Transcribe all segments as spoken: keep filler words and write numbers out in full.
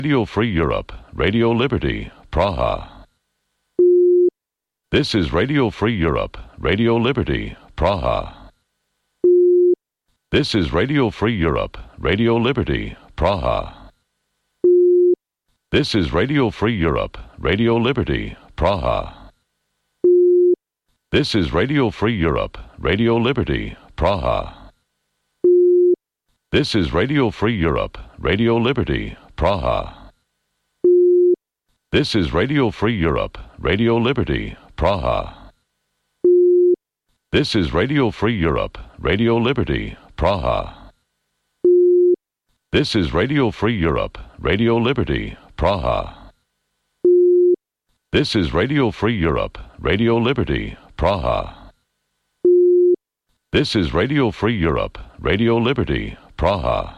Radio Free Europe, Radio Liberty, Praha. This is Radio Free Europe, Radio Liberty, Praha. This is Radio Free Europe, Radio Liberty, Praha. This is Radio Free Europe, Radio Liberty, Praha. This is Radio Free Europe, Radio Liberty, Praha. This is Radio Free Europe, Radio Liberty, Praha. This is Radio Free Europe, Radio Liberty, Praha. This is Radio Free Europe, Radio Liberty, Praha. This is Radio Free Europe, Radio Liberty, Praha. This is Radio Free Europe, Radio Liberty, Praha. This is Radio Free Europe, Radio Liberty, Praha.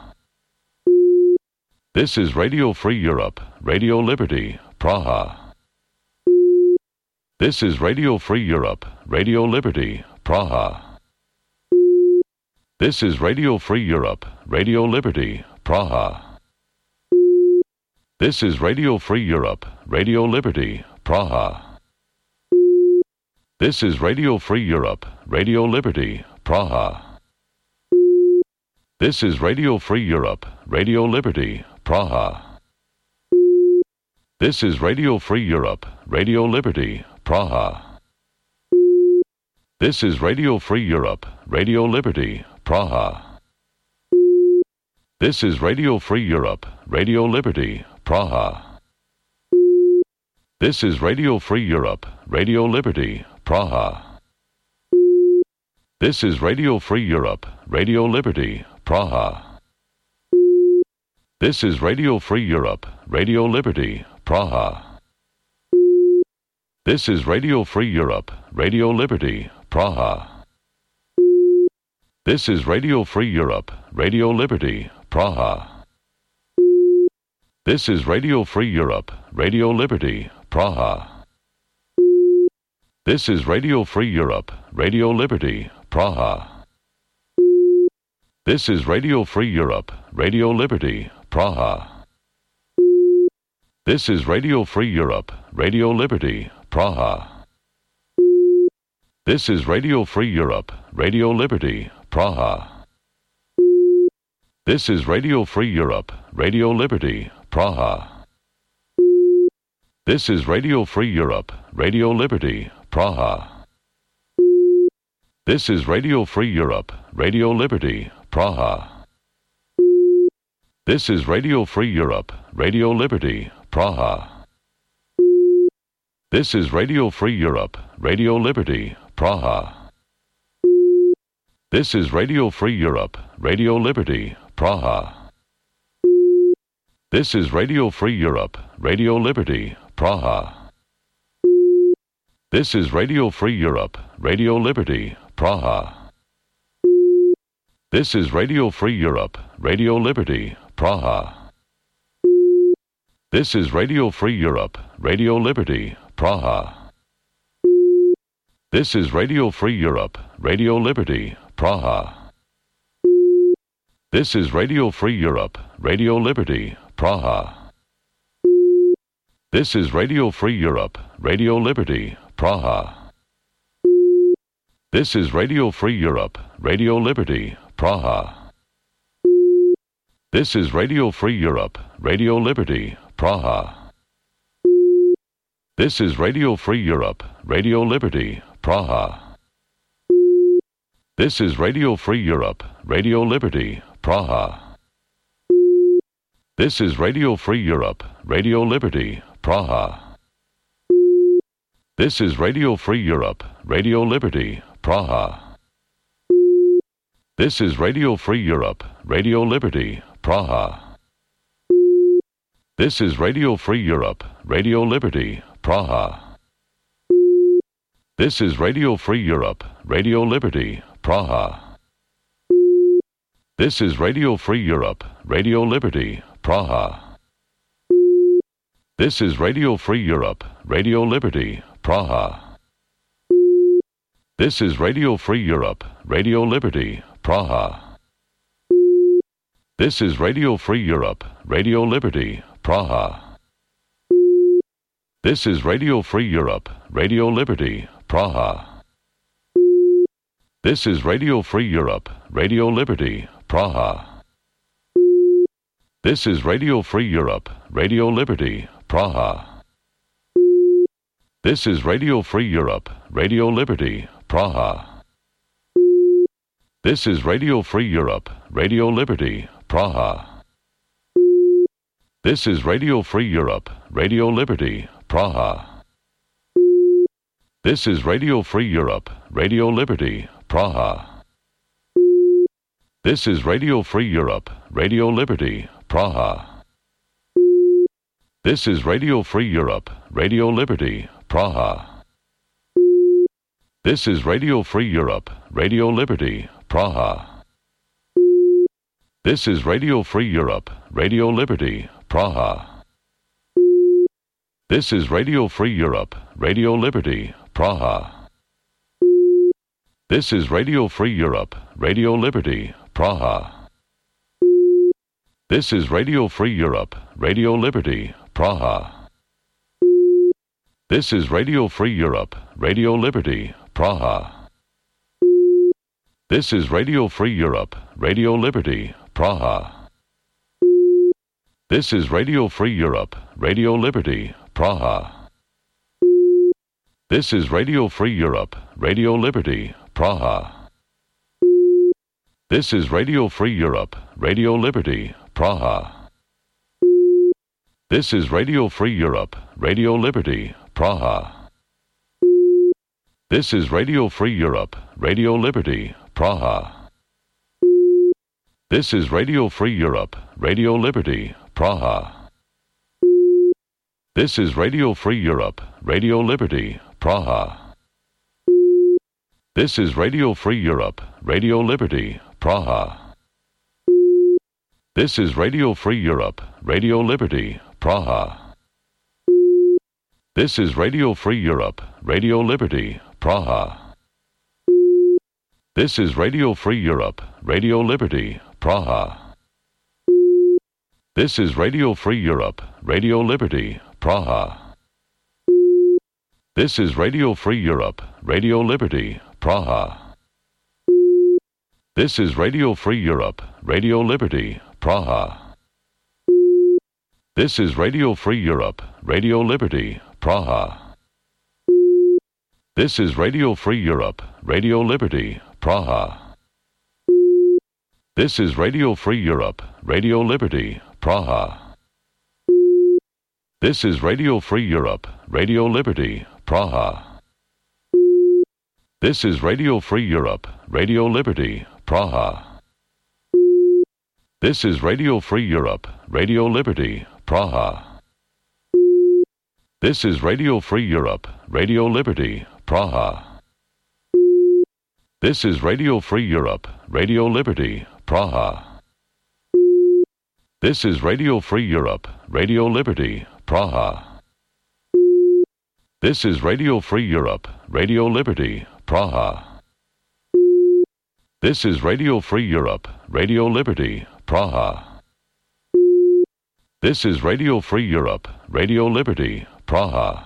This is Radio Free Europe, Radio Liberty, Praha. This is Radio Free Europe, Radio Liberty, Praha. This is Radio Free Europe, Radio Liberty, Praha. This is Radio Free Europe, Radio Liberty, Praha. This is Radio Free Europe, Radio Liberty, Praha. This is Radio Free Europe, Radio Liberty, Praha. This is Radio Free Europe, Radio Liberty, Praha. This is Radio Free Europe, Radio Liberty, Praha. This is Radio Free Europe, Radio Liberty, Praha. This is Radio Free Europe, Radio Liberty, Praha. This is Radio Free Europe, Radio Liberty, Praha. This is Radio Free Europe, Radio Liberty, Praha. This is Radio Free Europe, Radio Liberty, Praha. This is Radio Free Europe, Radio Liberty, Praha. This is Radio Free Europe, Radio Liberty, Praha. This is Radio Free Europe, Radio Liberty, Praha. This is Radio Free Europe, Radio Liberty, Praha. This is Radio Free Europe, Radio Liberty, Praha. This is Radio Free Europe, Radio Liberty, Praha. This is Radio Free Europe, Radio Liberty, Praha. This is Radio Free Europe, Radio Liberty, Praha. This is Radio Free Europe, Radio Liberty, Praha. This is Radio Free Europe, Radio Liberty, Praha. This is Radio Free Europe, Radio Liberty, Praha. This is Radio Free Europe, Radio Liberty, Praha. This is Radio Free Europe, Radio Liberty, Praha. This is Radio Free Europe, Radio Liberty, Praha. This is Radio Free Europe, Radio Liberty, Praha. This is Radio Free Europe, Radio Liberty, Praha. This is Radio Free Europe, Radio Liberty, Praha. This is Radio Free Europe, Radio Liberty, Praha. This is Radio Free Europe, Radio Liberty, Praha. This is Radio Free Europe, Radio Liberty, Praha. This is Radio Free Europe, Radio Liberty, Praha. This is Radio Free Europe, Radio Liberty, Praha. This is Radio Free Europe, Radio Liberty, Praha. This is Radio Free Europe, Radio Liberty, Praha. This is Radio Free Europe, Radio Liberty, Praha. This is Radio Free Europe, Radio Liberty, Praha. This is Radio Free Europe, Radio Liberty, Praha. This is Radio Free Europe, Radio Liberty, Praha. This is Radio Free Europe, Radio Liberty, Praha. This is Radio Free Europe, Radio Liberty, Praha. This is Radio Free Europe, Radio Liberty, Praha. This is Radio Free Europe, Radio Liberty, Praha. This is Radio Free Europe, Radio Liberty, Praha. This is Radio Free Europe, Radio Liberty, Praha. This is Radio Free Europe, Radio Liberty, Praha. This is Radio Free Europe, Radio Liberty, Praha. This is Radio Free Europe, Radio Liberty, Praha. This is Radio Free Europe, Radio Liberty, Praha. This is Radio Free Europe, Radio Liberty, Praha. This is Radio Free Europe, Radio Liberty, Praha. This is Radio Free Europe, Radio Liberty, Praha. This is Radio Free Europe, Radio Liberty, Praha. This is Radio Free Europe, Radio Liberty, Praha. This is Radio Free Europe, Radio Liberty, Praha. This is Radio Free Europe, Radio Liberty, Praha. This is Radio Free Europe, Radio Liberty, Praha. This is Radio Free Europe, Radio Liberty, Praha. This is Radio Free Europe, Radio Liberty, Praha. This is Radio Free Europe, Radio Liberty, Praha. This is Radio Free Europe, Radio Liberty, Praha. This is Radio Free Europe, Radio Liberty, Praha. This is Radio Free Europe, Radio Liberty, Praha. This is Radio Free Europe, Radio Liberty, Praha. This is Radio Free Europe, Radio Liberty, Praha. This is Radio Free Europe, Radio Liberty, Praha. This is Radio Free Europe, Radio Liberty, Praha. This is Radio Free Europe, Radio Liberty, Praha. This is Radio Free Europe, Radio Liberty, Praha. This is Radio Free Europe, Radio Liberty, Praha. This is Radio Free Europe, Radio Liberty, Praha. This is Radio Free Europe, Radio Liberty, Praha. This is Radio Free Europe, Radio Liberty, Praha. This is Radio Free Europe, Radio Liberty, Praha. This is Radio Free Europe, Radio Liberty, Praha. This is Radio Free Europe, Radio Liberty, Praha. This is Radio Free Europe, Radio Liberty, Praha. This is Radio Free Europe, Radio Liberty, Praha. This is Radio Free Europe, Radio Liberty, Praha. This is Radio Free Europe, Radio Liberty, Praha. This is Radio Free Europe, Radio Liberty, Praha. This is Radio Free Europe, Radio Liberty, Praha. This is Radio Free Europe, Radio Liberty, Praha. This is Radio Free Europe, Radio Liberty, Praha. This is Radio Free Europe, Radio Liberty, Praha.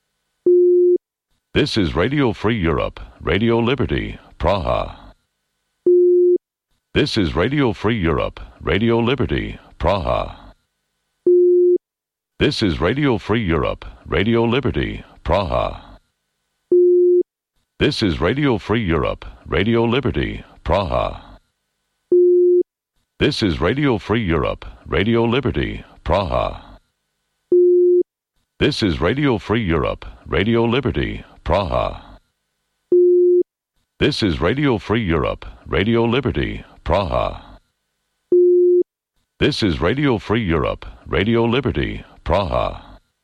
This is Radio Free Europe, Radio Liberty, Praha. This is Radio Free Europe, Radio Liberty, Praha. This is Radio Free Europe, Radio Liberty, Praha. This is Radio Free Europe, Radio Liberty, Praha. This is Radio Free Europe, Radio Liberty, Praha. This is Radio Free Europe, Radio Liberty, Praha. This is Radio Free Europe, Radio Liberty, Praha. This is Radio Free Europe, Radio Liberty, Praha.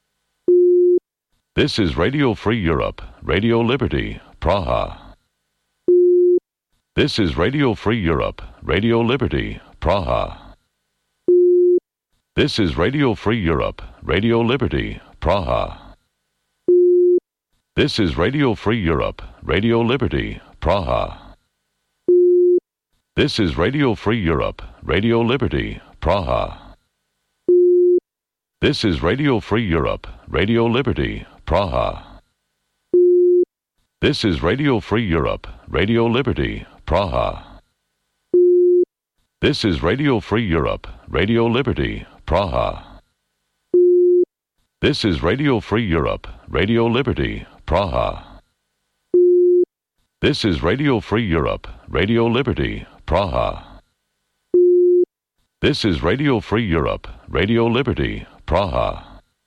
This is Radio Free Europe, Radio Liberty, Praha. This is Radio Free Europe, Radio Liberty, Praha. This is Radio Free Europe, Radio Liberty, Praha. This is Radio Free Europe, Radio Liberty, Praha. This is Radio Free Europe, Radio Liberty, Praha. This is Radio Free Europe, Radio Liberty, Praha. This is Radio Free Europe, Radio Liberty, Praha. This is Radio Free Europe, Radio Liberty, Praha. This is Radio Free Europe, Radio Liberty, Praha. This is Radio Free Europe, Radio Liberty, Praha. This is Radio Free Europe, Radio Liberty, Praha.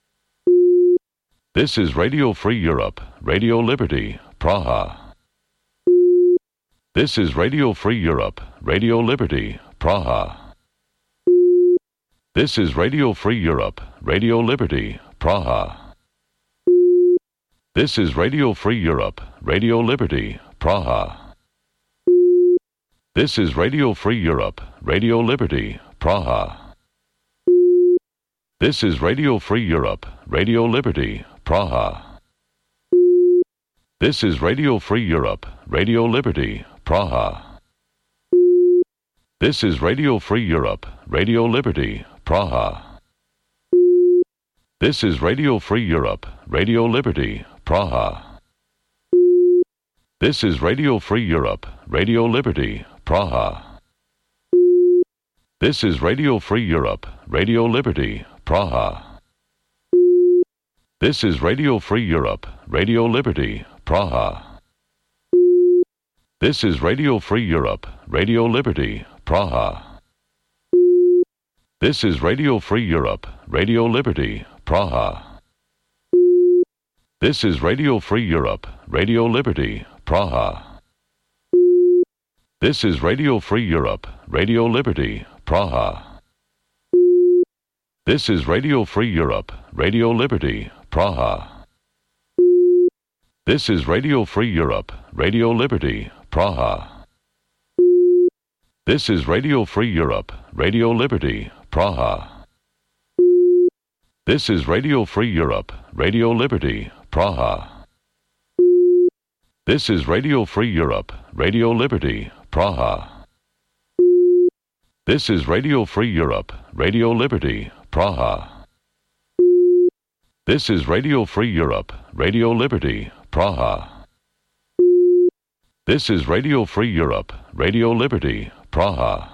This is Radio Free Europe, Radio Liberty, Praha. This is Radio Free Europe, Radio Liberty, Praha. This is Radio Free Europe, Radio Liberty, Praha. This is Radio Free Europe, Radio Liberty, Praha. This is Radio Free Europe, Radio Liberty, Praha. This is Radio Free Europe, Radio Liberty, Praha. This is Radio Free Europe, Radio Liberty, Praha. This is Radio Free Europe, Radio Liberty, Praha. This is Radio Free Europe, Radio Liberty, Praha. This is Radio Free Europe, Radio Liberty, Praha. This is Radio Free Europe, Radio Liberty, Praha. This is Radio Free Europe, Radio Liberty, Praha. This is Radio Free Europe, Radio Liberty, Praha. This is Radio Free Europe, Radio Liberty, Praha. This is Radio Free Europe, Radio Liberty, Praha. This is Radio Free Europe, Radio Liberty, Praha. This is Radio Free Europe, Radio Liberty, Praha. This is Radio Free Europe, Radio Liberty, Praha. This is Radio Free Europe, Radio Liberty, Praha. This is Radio Free Europe, Radio Liberty, Praha. This is Radio Free Europe, Radio Liberty, Praha. This is Radio Free Europe, Radio Liberty, Praha. This is Radio Free Europe, Radio Liberty, Praha. This is Radio Free Europe, Radio Liberty, Praha.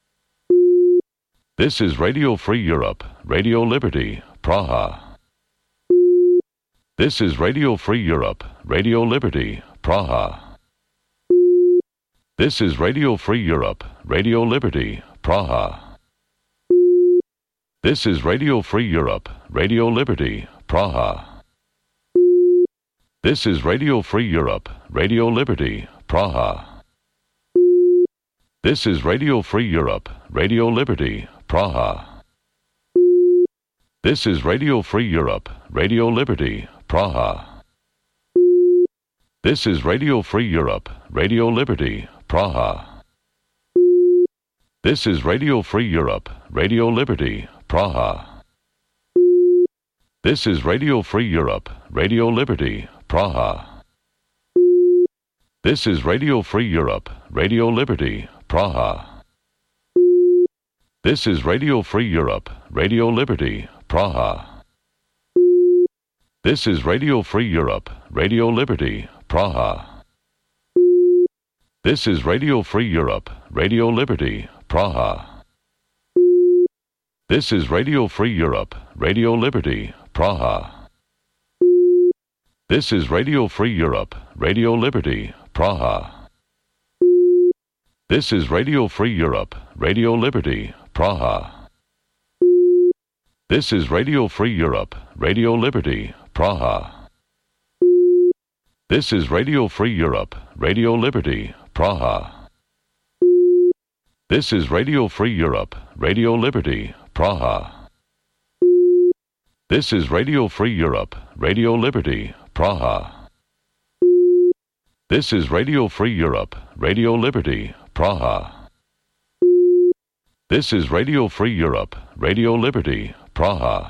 This is Radio Free Europe, Radio Liberty, Praha. This is Radio Free Europe, Radio Liberty, Praha. This is Radio Free Europe, Radio Liberty, Praha. This is Radio Free Europe, Radio Liberty, Praha. This is Radio Free Europe, Radio Liberty, Praha. This is Radio Free Europe, Radio Liberty, Praha. This is Radio Free Europe, Radio Liberty, Praha. This is Radio Free Europe, Radio Liberty, Praha. This is Radio Free Europe, Radio Liberty, Praha. This is Radio Free Europe, Radio Liberty, Praha. This is Radio Free Europe, Radio Liberty, Praha. This is Radio Free Europe, Radio Liberty, Praha. This is Radio Free Europe, Radio Liberty, Praha. This is Radio Free Europe, Radio Liberty, Praha. This is Radio Free Europe, Radio Liberty, Praha. This is Radio Free Europe, Radio Liberty, Praha. This is Radio Free Europe, Radio Liberty, Praha. This is Radio Free Europe, Radio Liberty, Praha. This is Radio Free Europe, Radio Liberty, Praha. This is Radio Free Europe, Radio Liberty, Praha. This is Radio Free Europe, Radio Liberty, Praha. This is Radio Free Europe, Radio Liberty, Praha. This is Radio Free Europe, Radio Liberty, Praha.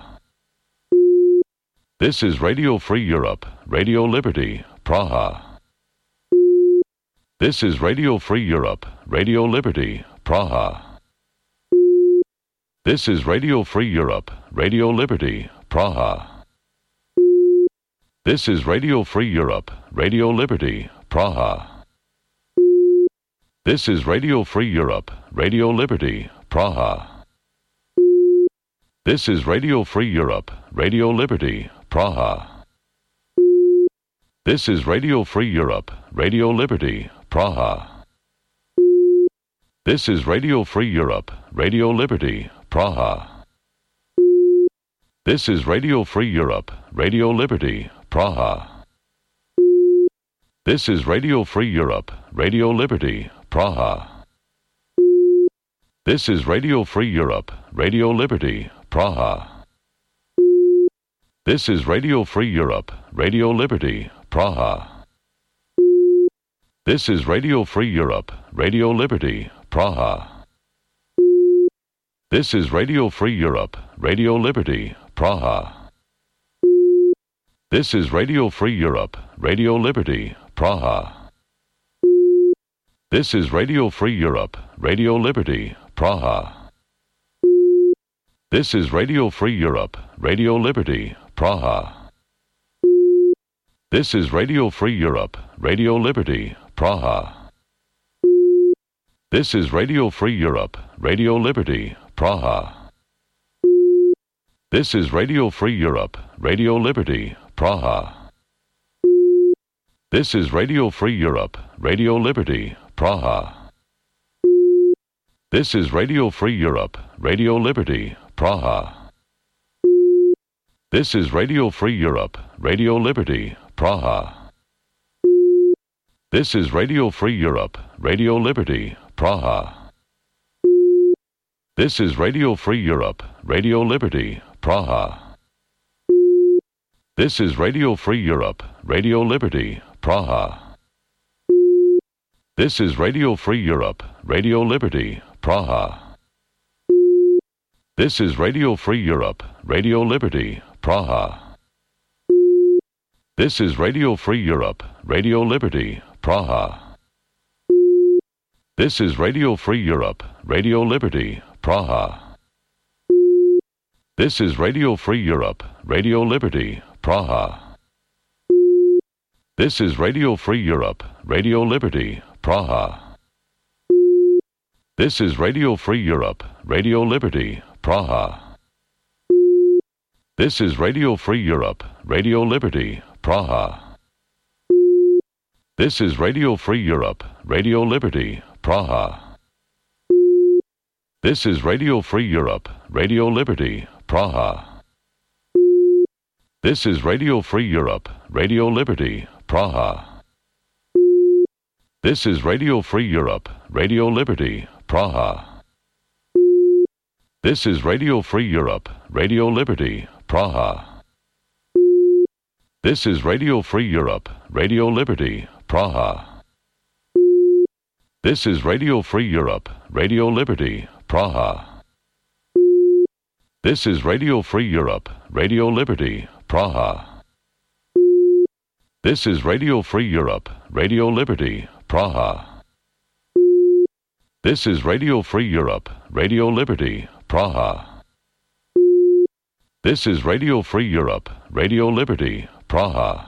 This is Radio Free Europe, Radio Liberty, Praha. This is Radio Free Europe, Radio Liberty, Praha. This is Radio Free Europe, Radio Liberty, Praha. This is Radio Free Europe, Radio Liberty, Praha. This is Radio Free Europe, Radio Liberty, Praha. This is Radio Free Europe, Radio Liberty, Praha. This is Radio Free Europe, Radio Liberty, Praha. This is Radio Free Europe, Radio Liberty, Praha. This is Radio Free Europe, Radio Liberty, Praha. This is Radio Free Europe, Radio Liberty, Praha. This is Radio Free Europe, Radio Liberty, Praha. This is Radio Free Europe, Radio Liberty, Praha. This is Radio Free Europe, Radio Liberty, Praha. This is Radio Free Europe, Radio Liberty, Praha. This is Radio Free Europe, Radio Liberty, Praha. This is Radio Free Europe, Radio Liberty, Praha. This is Radio Free Europe, Radio Liberty, Praha. This is Radio Free Europe, Radio Liberty, Praha. This is Radio Free Europe, Radio Liberty, Praha. This is Radio Free Europe, Radio Liberty, Praha. This is Radio Free Europe, Radio Liberty, Praha. This is Radio Free Europe, Radio Liberty, Praha. This is Radio Free Europe, Radio Liberty, Praha. This is Radio Free Europe, Radio Liberty, Praha. This is Radio Free Europe, Radio Liberty, Praha. This is Radio Free Europe, Radio Liberty, Praha. This is Radio Free Europe, Radio Liberty, Praha. This is Radio Free Europe, Radio Liberty, Praha. This is Radio Free Europe, Radio Liberty, Praha. This is Radio Free Europe, Radio Liberty, Praha. This is Radio Free Europe, Radio Liberty, Praha. This is Radio Free Europe, Radio Liberty, Praha. This is Radio Free Europe, Radio Liberty, Praha. This is Radio Free Europe, Radio Liberty, Praha. This is Radio Free Europe, Radio Liberty, Praha. This is Radio Free Europe, Radio Liberty, Praha. This is Radio Free Europe, Radio Liberty, Praha. This is Radio Free Europe, Radio Liberty, Praha. This is Radio Free Europe, Radio Liberty, Praha. This is Radio Free Europe, Radio Liberty, Praha. This is Radio Free Europe, Radio Liberty, Praha. This is Radio Free Europe, Radio Liberty, Praha. This is Radio Free Europe, Radio Liberty, Praha. This is Radio Free Europe, Radio Liberty, Praha. This is Radio Free Europe, Radio Liberty, Praha.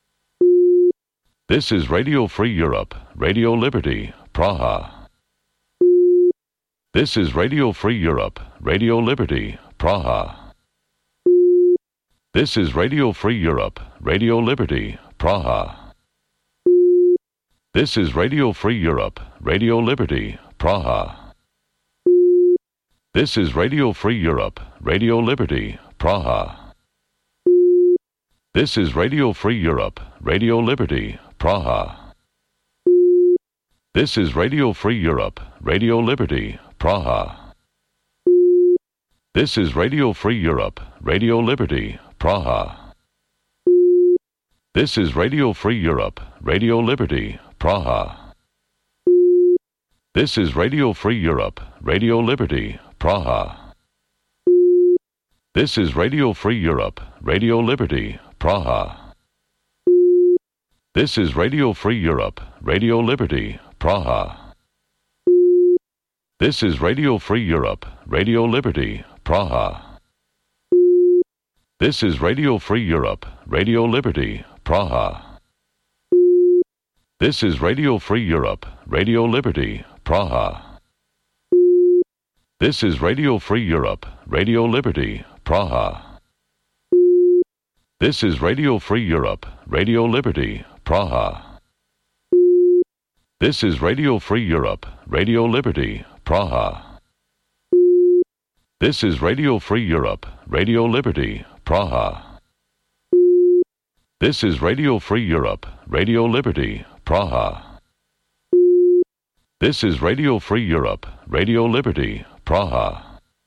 This is Radio Free Europe, Radio Liberty, Praha. This is Radio Free Europe, Radio Liberty, Praha. This is Radio Free Europe, Radio Liberty, Praha. This is Radio Free Europe, Radio Liberty, Praha. This is Radio Free Europe, Radio Liberty, Praha. This is Radio Free Europe, Radio Liberty, Praha. This is Radio Free Europe, Radio Liberty, Praha. This is Radio Free Europe, Radio Liberty, Praha. This is Radio Free Europe, Radio Liberty, Praha. This is Radio Free Europe, Radio Liberty, Praha. This is Radio Free Europe, Radio Liberty, Praha. This is Radio Free Europe, Radio Liberty, Praha. This is Radio Free Europe, Radio Liberty, Praha. This is Radio Free Europe, Radio Liberty, Praha. This is Radio Free Europe, Radio Liberty, Praha. This is Radio Free Europe, Radio Liberty, Praha. This is Radio Free Europe, Radio Liberty, Praha. This is Radio Free Europe, Radio Liberty, Praha. This is Radio Free Europe, Radio Liberty, Praha. This is Radio Free Europe, Radio Liberty, Praha. This is Radio Free Europe, Radio Liberty, Praha.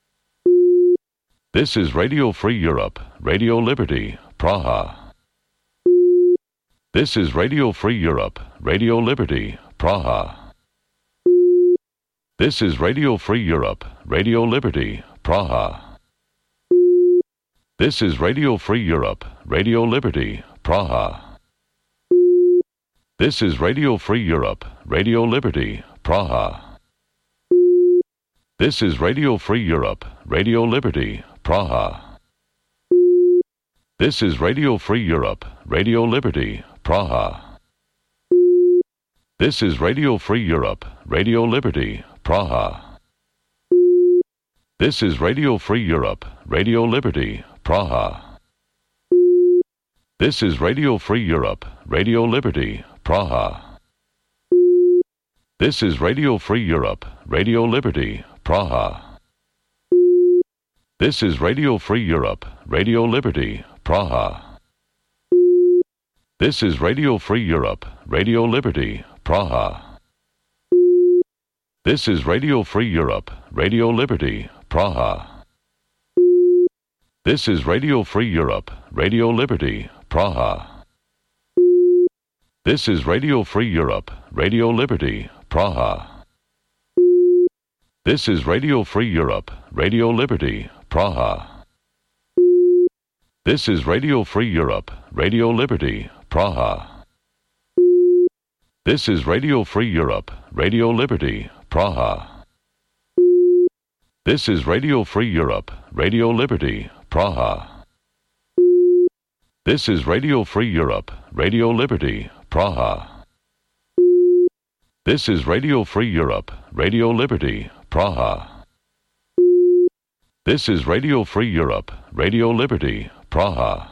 This is Radio Free Europe, Radio Liberty, Praha. This is Radio Free Europe, Radio Liberty, Praha. This is Radio Free Europe, Radio Liberty, Praha. This is Radio Free Europe, Radio Liberty, Praha. This is Radio Free Europe, Radio Liberty, Praha. This is Radio Free Europe, Radio Liberty, Praha. This is Radio Free Europe, Radio Liberty, Praha. This is Radio Free Europe, Radio Liberty, Praha. This is Radio Free Europe, Radio Liberty, Praha. This is Radio Free Europe, Radio Liberty, Praha. This is Radio Free Europe, Radio Liberty, Praha. This is Radio Free Europe, Radio Liberty, Praha. This is Radio Free Europe, Radio Liberty, Praha. This is Radio Free Europe, Radio Liberty, Praha. This is Radio Free Europe, Radio Liberty, Praha. This is Radio Free Europe, Radio Liberty, Praha. This is Radio Free Europe, Radio Liberty, Praha. This is Radio Free Europe, Radio Liberty, Praha. This is Radio Free Europe, Radio Liberty, Praha. This is Radio Free Europe, Radio Liberty, Praha. This is Radio Free Europe, Radio Liberty, Praha. This is Radio Free Europe, Radio Liberty, Praha. This is Radio Free Europe, Radio Liberty, Praha.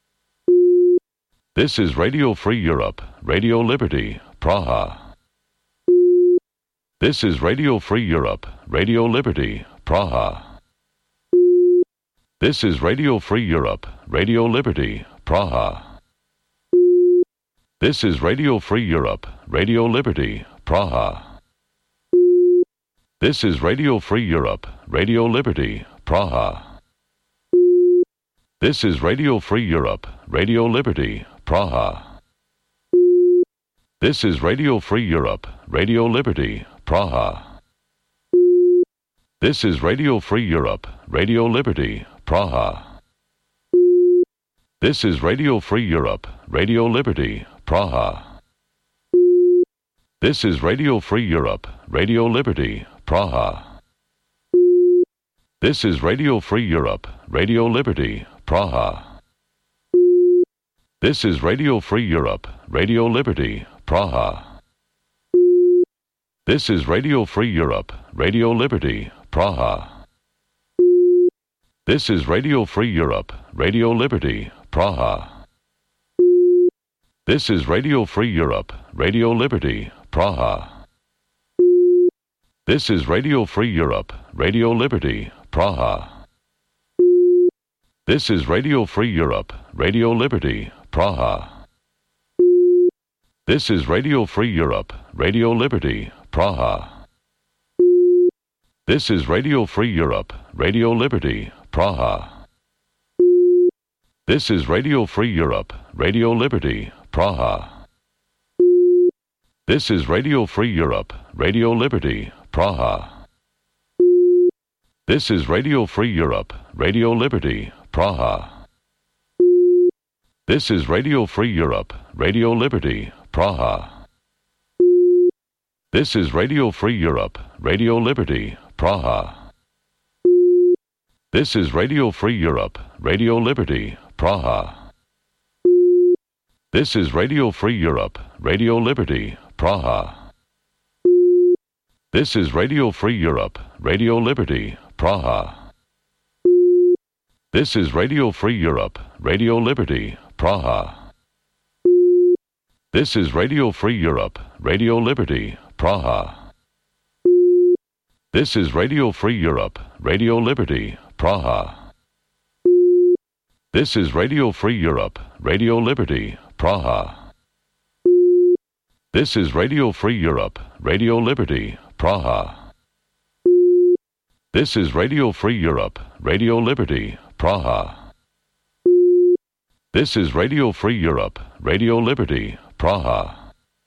This is Radio Free Europe, Radio Liberty, Praha. This is Radio Free Europe, Radio Liberty, Praha. This is Radio Free Europe, Radio Liberty, Praha. This is Radio Free Europe, Radio Liberty, Praha. This is Radio Free Europe, Radio Liberty, Praha. This is Radio Free Europe, Radio Liberty, Praha. This is Radio Free Europe, Radio Liberty, Praha. This is Radio Free Europe, Radio Liberty, Praha. This is Radio Free Europe, Radio Liberty, Praha. This is Radio Free Europe, Radio Liberty, Praha. This is Radio Free Europe, Radio Liberty, Praha. This is Radio Free Europe, Radio Liberty, Praha. This is Radio Free Europe, Radio Liberty, Praha. This is Radio Free Europe, Radio Liberty, Praha. This is Radio Free Europe, Radio Liberty, Praha. This is Radio Free Europe, Radio Liberty, Praha. This is Radio Free Europe, Radio Liberty, Praha. This is Radio Free Europe, Radio Liberty, Praha. This is Radio Free Europe, Radio Liberty, Praha. This is Radio Free Europe, Radio Liberty, Praha. This is Radio Free Europe, Radio Liberty, Praha. This is Radio Free Europe, Radio Liberty, Praha. This is Radio Free Europe, Radio Liberty, Praha. This is Radio Free Europe, Radio Liberty, Praha. This is Radio Free Europe, Radio Liberty, Praha. This is Radio Free Europe, Radio Liberty, Praha. This is Radio Free Europe, Radio Liberty, Praha. This is Radio Free Europe, Radio Liberty, Praha. This is Radio Free Europe, Radio Liberty, Praha. This is Radio Free Europe, Radio Liberty, Praha. This is Radio Free Europe, Radio Liberty, Praha. This is Radio Free Europe, Radio Liberty, Praha. This is Radio Free Europe, Radio Liberty, Praha. This is Radio Free Europe, Radio Liberty, Praha.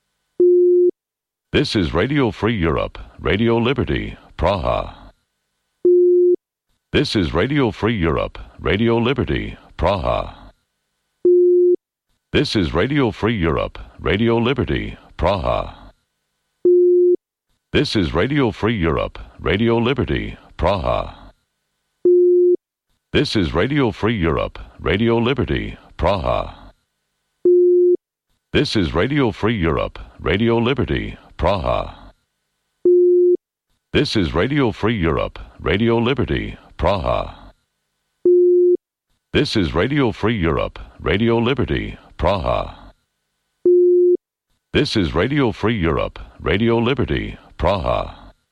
This is Radio Free Europe, Radio Liberty, Praha. This is Radio Free Europe, Radio Liberty, Praha. This is Radio Free Europe, Radio Liberty, Praha. This is Radio Free Europe, Radio Liberty, Praha. This is Radio Free Europe, Radio Liberty, Praha. This is Radio Free Europe, Radio Liberty, Praha. This is Radio Free Europe, Radio Liberty, Praha. This is Radio Free Europe, Radio Liberty, Praha. This is Radio Free Europe, Radio Liberty, Praha.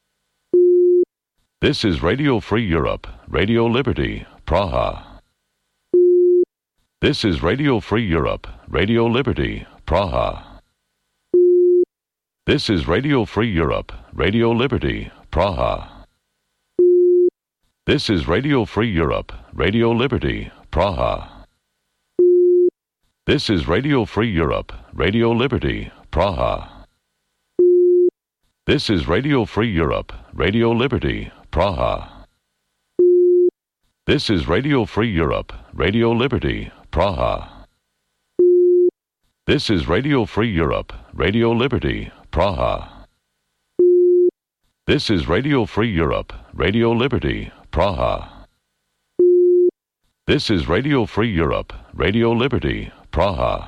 This is Radio Free Europe, Radio Liberty, Praha. This is Radio Free Europe, Radio Liberty, Praha. This is Radio Free Europe, Radio Liberty, Praha. This is Radio Free Europe, Radio Liberty, Praha. This is Radio Free Europe, Radio Liberty, Praha. This is Radio Free Europe, Radio Liberty, Praha. This is Radio Free Europe, Radio Liberty, Praha. This is Radio Free Europe, Radio Liberty, Praha. This is Radio Free Europe, Radio Liberty, Praha. This is Radio Free Europe, Radio Liberty, Praha.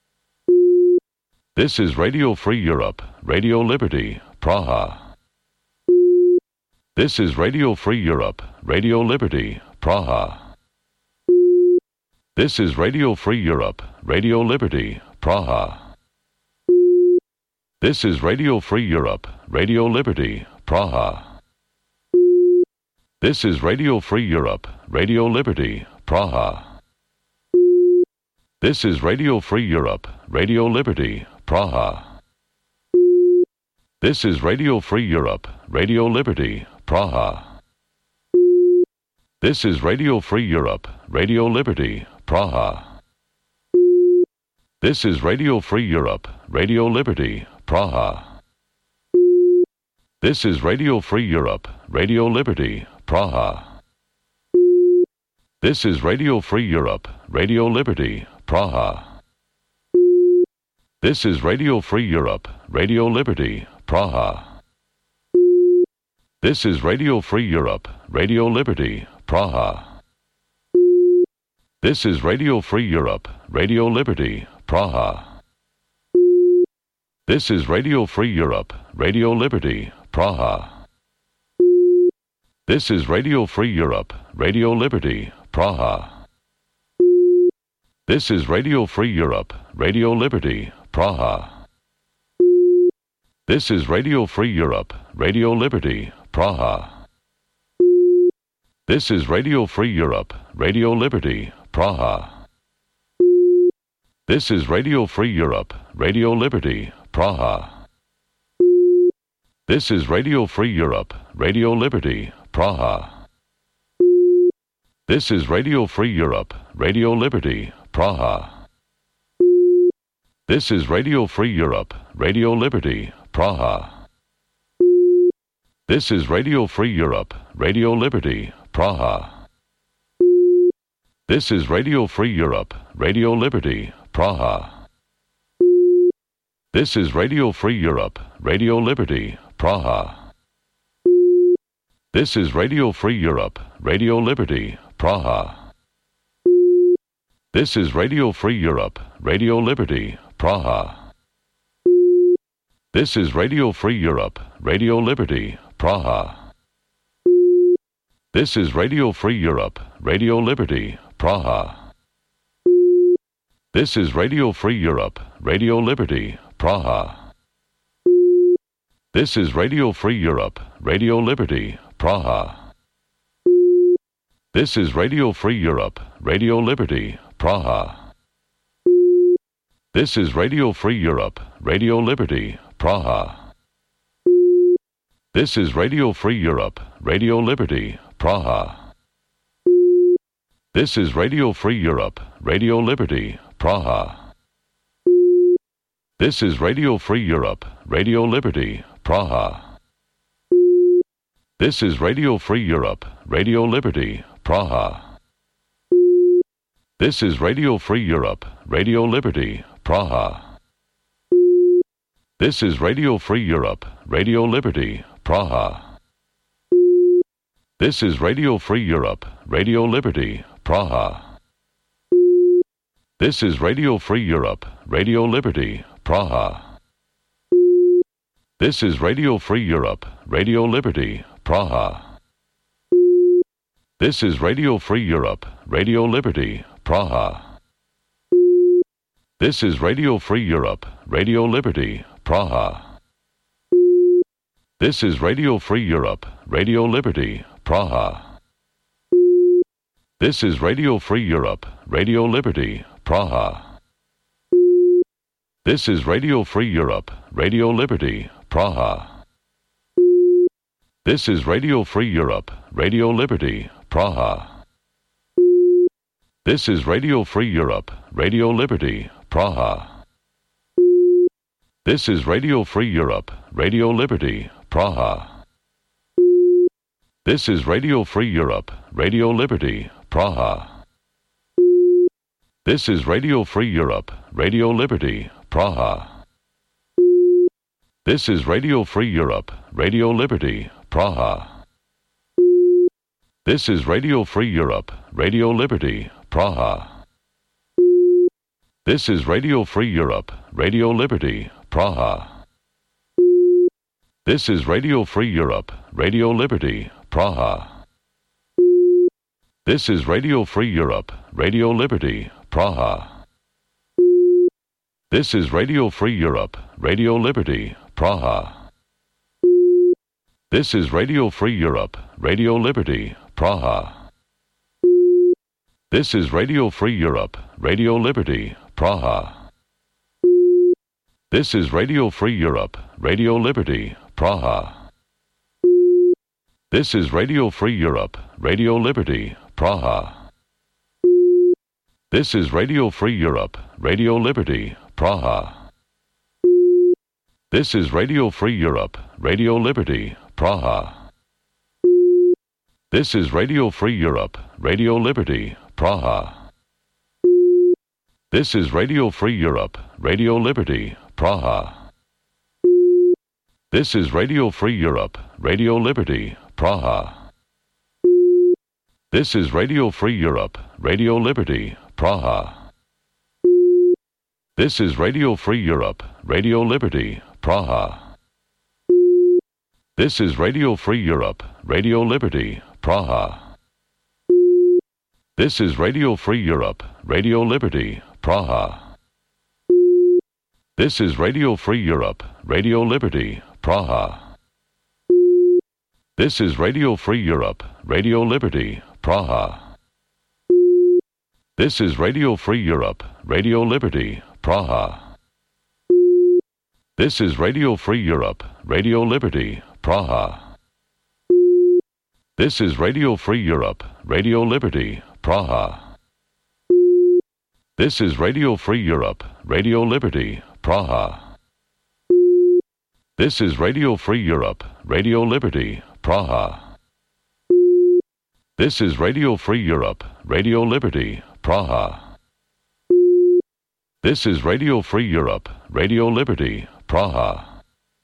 This is Radio Free Europe, Radio Liberty, Praha. This is Radio Free Europe, Radio Liberty, Praha. This is Radio Free Europe, Radio Liberty, Praha. This is Radio Free Europe, Radio Liberty, Praha. This is Radio Free Europe, Radio Liberty, Praha. This is Radio Free Europe, Radio Liberty, Praha. This is Radio Free Europe, Radio Liberty, Praha. This is Radio Free Europe, Radio Liberty, Praha. This is Radio Free Europe, Radio Liberty, Praha. This is Radio Free Europe, Radio Liberty, Praha. This is Radio Free Europe, Radio Liberty, Praha. This is Radio Free Europe, Radio Liberty, Praha. This is Radio Free Europe, Radio Liberty, Praha. This is Radio Free Europe, Radio Liberty, Praha. This is Radio Free Europe, Radio Liberty, Praha. This is Radio Free Europe, Radio Liberty, Praha. This is Radio Free Europe, Radio Liberty, Praha. This is Radio Free Europe, Radio Liberty, Praha. This is Radio Free Europe, Radio Liberty, Praha. This is Radio Free Europe, Radio Liberty, Praha. This is Radio Free Europe, Radio Liberty, Praha. This is Radio Free Europe, Radio Liberty, Praha. This is Radio Free Europe, Radio Liberty, Praha. This is Radio Free Europe, Radio Liberty, Praha. This is Radio Free Europe, Radio Liberty, Praha. This is Radio Free Europe, Radio Liberty, Praha. This is Radio Free Europe, Radio Liberty, Praha. This is Radio Free Europe, Radio Liberty, Praha. This is Radio Free Europe, Radio Liberty, Praha. This is Radio Free Europe, Radio Liberty, Praha. This is Radio Free Europe, Radio Liberty, Praha. This is Radio Free Europe, Radio Liberty, Praha. This is Radio Free Europe, Radio Liberty, Praha. This is Radio Free Europe, Radio Liberty, Praha. This is Radio Free Europe, Radio Liberty, Praha. This is Radio Free Europe, Radio Liberty, Praha. This is Radio Free Europe, Radio Liberty, Praha. This is Radio Free Europe, Radio Liberty, Praha. This is Radio Free Europe, Radio Liberty, Praha. This is Radio Free Europe, Radio Liberty, Praha. This is Radio Free Europe, Radio Liberty, Praha. This is Radio Free Europe, Radio Liberty, Praha. This is Radio Free Europe, Radio Liberty, Praha. This is Radio Free Europe, Radio Liberty, Praha. This is Radio Free Europe, Radio Liberty, Praha. This is Radio Free Europe, Radio Liberty, Praha. This is Radio Free Europe, Radio Liberty, Praha. This is Radio Free Europe, Radio Liberty, Praha. This is Radio Free Europe, Radio Liberty, Praha. This is Radio Free Europe, Radio Liberty, Praha. This is Radio Free Europe, Radio Liberty, Praha. This is Radio Free Europe, Radio Liberty, Praha. This is Radio Free Europe, Radio Liberty, Praha. This is Radio Free Europe, Radio Liberty, Praha. This is Radio Free Europe, Radio Liberty, Praha. This is Radio Free Europe, Radio Liberty, Praha. This is Radio Free Europe, Radio Liberty, Praha. This is Radio Free Europe, Radio Liberty, Praha. This is Radio Free Europe, Radio Liberty, Praha. This is Radio Free Europe, Radio Liberty, Praha. This is Radio Free Europe, Radio Liberty, Praha. This is Radio Free Europe, Radio Liberty, Praha. This is Radio Free Europe, Radio Liberty, Praha. This is Radio Free Europe, Radio Liberty, Praha. This is Radio Free Europe, Radio Liberty, Praha. This is Radio Free Europe, Radio Liberty, Praha. This is Radio Free Europe, Radio Liberty, Praha. This is Radio Free Europe, Radio Liberty, Praha. This is Radio Free Europe, Radio Liberty, Praha. This is Radio Free Europe, Radio Liberty, Praha. This is Radio Free Europe, Radio Liberty, Praha. This is Radio Free Europe, Radio Liberty, Praha. This is Radio Free Europe, Radio Liberty, Praha. This is Radio Free Europe, Radio Liberty, Praha. This is Radio Free Europe, Radio Liberty, Praha. This is Radio Free Europe, Radio Liberty, Praha. This is Radio Free Europe, Radio Liberty, Praha. This is Radio Free Europe, Radio Liberty, Praha. This is Radio Free Europe, Radio Liberty, Praha. This is Radio Free Europe, Radio Liberty, Praha. This is Radio Free Europe, Radio Liberty, Praha.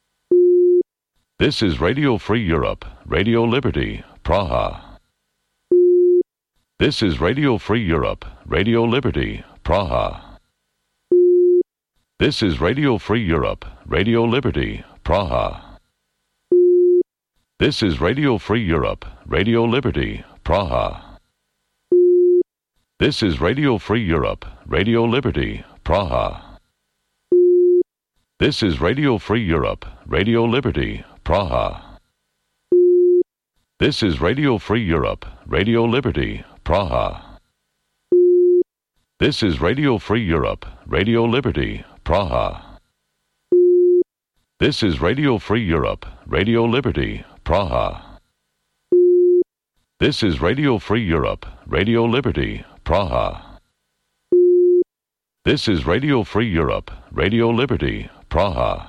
This is Radio Free Europe, Radio Liberty, Praha. This is Radio Free Europe, Radio Liberty, Praha. This is Radio Free Europe, Radio Liberty, Praha. This is Radio Free Europe, Radio Liberty, Praha. This is Radio Free Europe, Radio Liberty, Praha. This is Radio Free Europe, Radio Liberty, Praha. This is Radio Free Europe, Radio Liberty, Praha. This is Radio Free Europe, Radio Liberty, Praha. This is Radio Free Europe, Radio Liberty, Praha. This is Radio Free Europe, Radio Liberty, Praha. This is Radio Free Europe, Radio Liberty, Praha.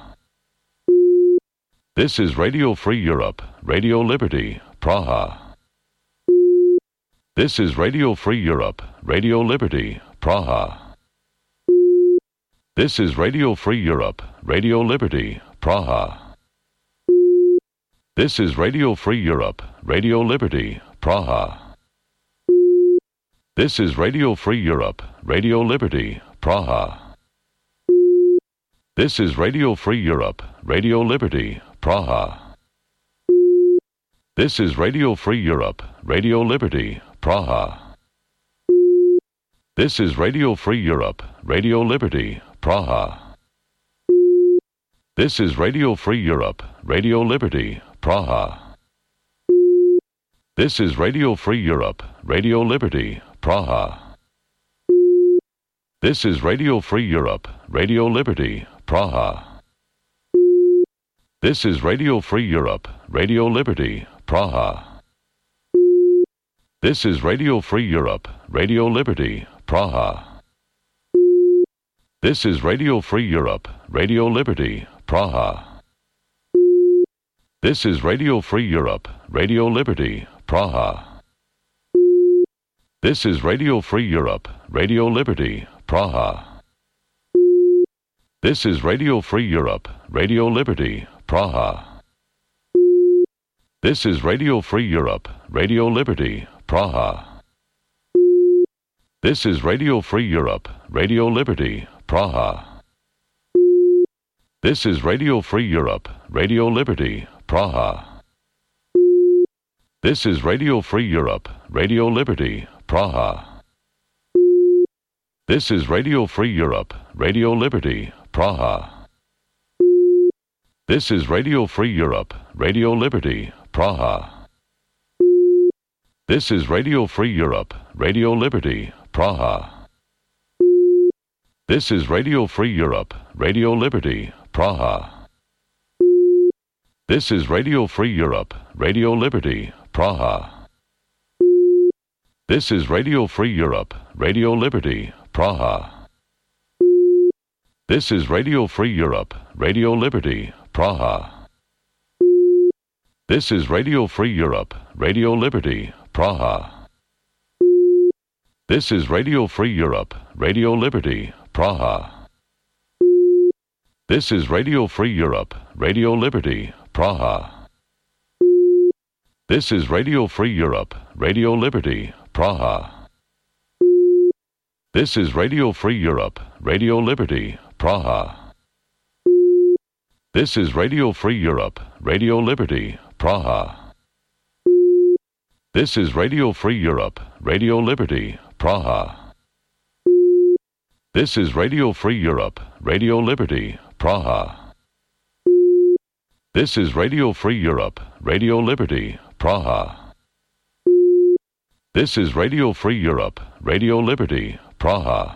This is Radio Free Europe, Radio Liberty, Praha. This is Radio Free Europe, Radio Liberty, Praha. This is Radio Free Europe, Radio Liberty, Praha. This is Radio Free Europe, Radio Liberty, Praha. This is Radio Free Europe, Radio Liberty, Praha. This is Radio Free Europe, Radio Liberty, Praha. This is Radio Free Europe, Radio Liberty, Praha. This is Radio Free Europe, Radio Liberty, Praha. This is Radio Free Europe, Radio Liberty, Praha. This is Radio Free Europe, Radio Liberty, Praha. This is Radio Free Europe, Radio Liberty, Praha. This is Radio Free Europe, Radio Liberty, Praha. This is Radio Free Europe, Radio Liberty, Praha. This is Radio Free Europe, Radio Liberty, Praha. This is Radio Free Europe, Radio Liberty, Praha. This is Radio Free Europe, Radio Liberty, Praha. This is Radio Free Europe, Radio Liberty, Praha. This is Radio Free Europe, Radio Liberty, Praha. This is Radio Free Europe, Radio Liberty, Praha. This is Radio Free Europe, Radio Liberty, Praha. This is Radio Free Europe, Radio Liberty, Praha. This is Radio Free Europe, Radio Liberty, Praha. This is Radio Free Europe, Radio Liberty, Praha. This is Radio Free Europe, Radio Liberty, Praha. This is Radio Free Europe, Radio Liberty, Praha. This is Radio Free Europe, Radio Liberty, Praha. This is Radio Free Europe, Radio Liberty, Praha. This is Radio Free Europe, Radio Liberty, Praha. This is Radio Free Europe, Radio Liberty, Praha. This is Radio Free Europe, Radio Liberty, Praha. This is Radio Free Europe, Radio Liberty, Praha. This is Radio Free Europe, Radio Liberty, Praha. This is Radio Free Europe, Radio Liberty, Praha. This is Radio Free Europe, Radio Liberty, Praha. This is Radio Free Europe, Radio Liberty, Praha. This is Radio Free Europe, Radio Liberty, Praha. This is Radio Free Europe, Radio Liberty, Praha. This is Radio Free Europe, Radio Liberty, Praha.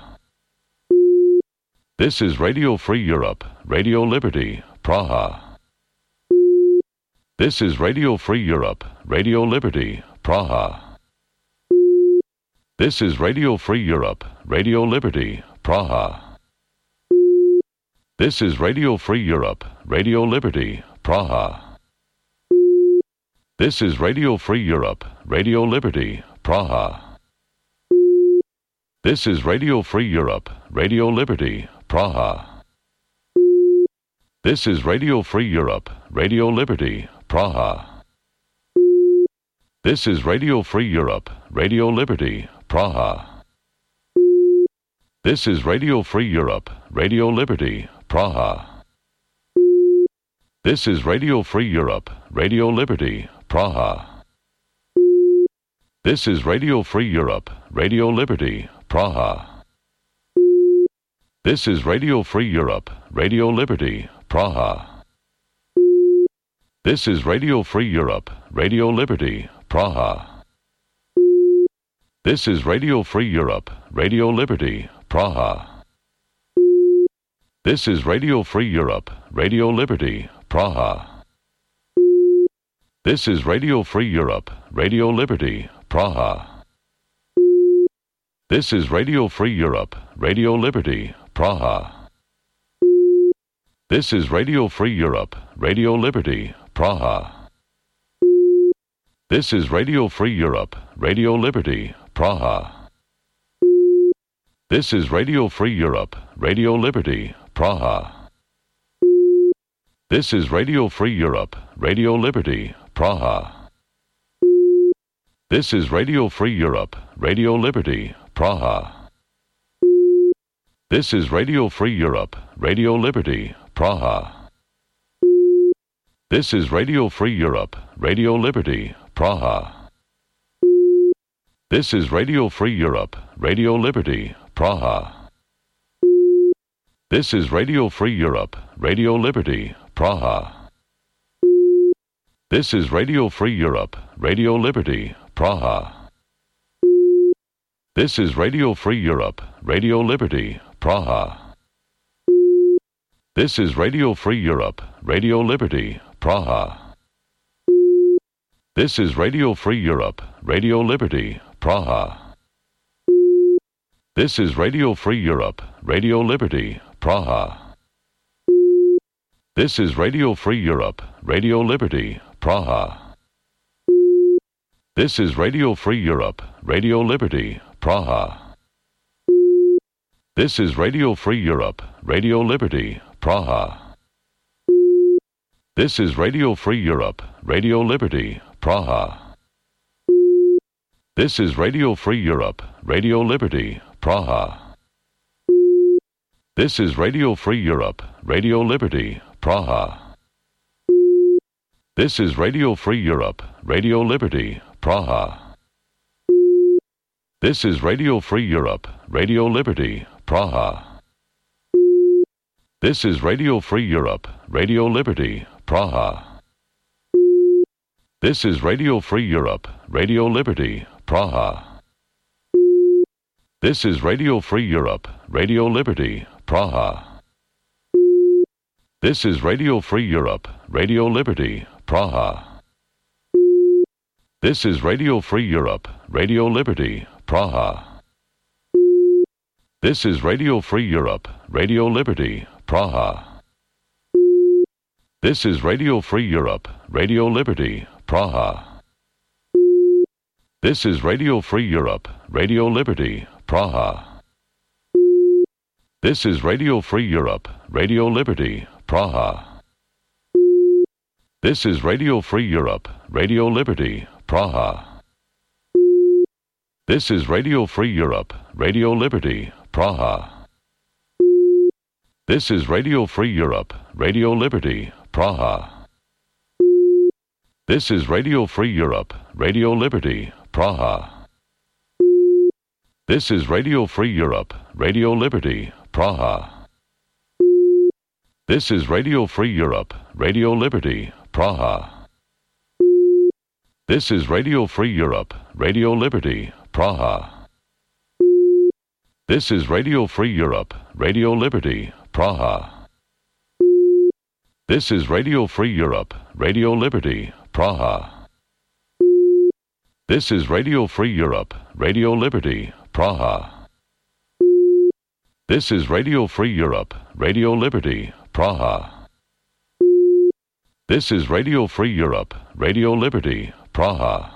This is Radio Free Europe, Radio Liberty, Praha. This is Radio Free Europe, Radio Liberty, Praha. This is Radio Free Europe, Radio Liberty, Praha. This is Radio Free Europe, Radio Liberty, Praha. This is Radio Free Europe, Radio Liberty, Praha. This is Radio Free Europe, Radio Liberty, Praha. This is Radio Free Europe, Radio Liberty, Praha. This is Radio Free Europe, Radio Liberty, Praha. This is Radio Free Europe, Radio Liberty, Praha. This is Radio Free Europe, Radio Liberty, Praha. This is Radio Free Europe, Radio Liberty, Praha. This is Radio Free Europe, Radio Liberty, Praha. This is Radio Free Europe, Radio Liberty, Praha. This is Radio Free Europe, Radio Liberty, Praha. This is Radio Free Europe, Radio Liberty, Praha. This is Radio Free Europe, Radio Liberty, Praha. This is Radio Free Europe, Radio Liberty, Praha. This is Radio Free Europe, Radio Liberty, Praha. This is Radio Free Europe, Radio Liberty, Praha. This is Radio Free Europe, Radio Liberty, Praha. This is Radio Free Europe, Radio Liberty, Praha. This is Radio Free Europe, Radio Liberty, Praha. This is Radio Free Europe, Radio Liberty, Praha. This is Radio Free Europe, Radio Liberty, Praha. This is Radio Free Europe, Radio Liberty, Praha. This is Radio Free Europe, Radio Liberty, Praha. This is Radio Free Europe, Radio Liberty, Praha. This is Radio Free Europe, Radio Liberty, Praha. This is Radio Free Europe, Radio Liberty, Praha. This is Radio Free Europe, Radio Liberty, Praha. This is Radio Free Europe, Radio Liberty, Praha. This is Radio Free Europe, Radio Liberty, Praha. This is Radio Free Europe, Radio Liberty, Praha. This is Radio Free Europe, Radio Liberty, Praha. This is Radio Free Europe, Radio Liberty, Praha. This is Radio Free Europe, Radio Liberty, Praha. This is Radio Free Europe, Radio Liberty, Praha. This is Radio Free Europe, Radio Liberty, Praha. This is Radio Free Europe, Radio Liberty, Praha. This is Radio Free Europe, Radio Liberty, Praha. This is Radio Free Europe, Radio Liberty, Praha. This is Radio Free Europe, Radio Liberty, Praha. This is Radio Free Europe, Radio Liberty, Praha. This is Radio Free Europe, Radio Liberty, Praha. This is Radio Free Europe, Radio Liberty, Praha. This is Radio Free Europe, Radio Liberty, Praha. This is Radio Free Europe, Radio Liberty, Praha. This is Radio Free Europe, Radio Liberty, Praha. This is Radio Free Europe, Radio Liberty, Praha. This is Radio Free Europe, Radio Liberty, Praha. This is Radio Free Europe, Radio Liberty, Praha. This is Radio Free Europe, Radio Liberty, Praha. This is Radio Free Europe, Radio Liberty, Praha. This is Radio Free Europe, Radio Liberty, Praha. This is Radio Free Europe, Radio Liberty, Praha. This is Radio Free Europe, Radio Liberty, Praha. This is Radio Free Europe, Radio Liberty, Praha. This is Radio Free Europe, Radio Liberty, Praha. This is Radio Free Europe, Radio Liberty, Praha. This is Radio Free Europe, Radio Liberty, Praha.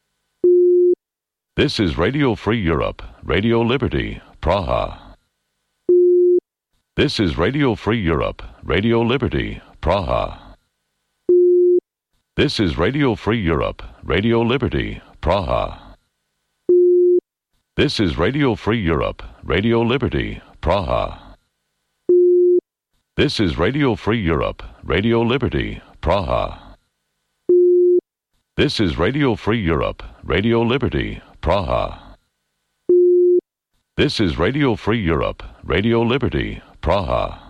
This is Radio Free Europe, Radio Liberty, Praha. This is Radio Free Europe, Radio Liberty, Praha. This is Radio Free Europe, Radio Liberty, Praha. This is Radio Free Europe, Radio Liberty, Praha. This is Radio Free Europe, Radio Liberty, Praha. This is Radio Free Europe, Radio Liberty, Praha. This is Radio Free Europe, Radio Liberty, Praha.